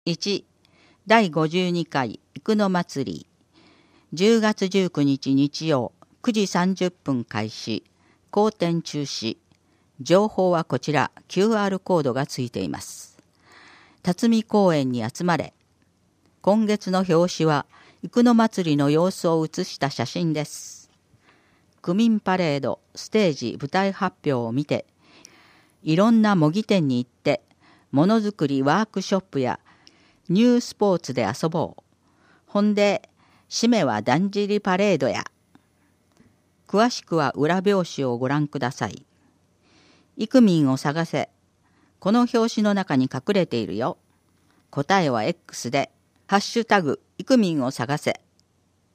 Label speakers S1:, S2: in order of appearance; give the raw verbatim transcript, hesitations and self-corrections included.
S1: いち、だいごじゅうにかい生野祭り。じゅうがつじゅうくにち日曜、くじさんじゅっぷん開始。公展中止。情報はこちら、キューアール コードがついています。辰巳公園に集まれ。今月の表紙は、生野祭りの様子を写した写真です。区民パレード、ステージ、舞台発表を見て、いろんな模擬店に行って、ものづくりワークショップやニュースポーツで遊ぼう。ほんで、締めはだんじりパレードや。詳しくは裏表紙をご覧ください。イクミンを探せ。この表紙の中に隠れているよ。答えは X で、ハッシュタグ、イクミンを探せ。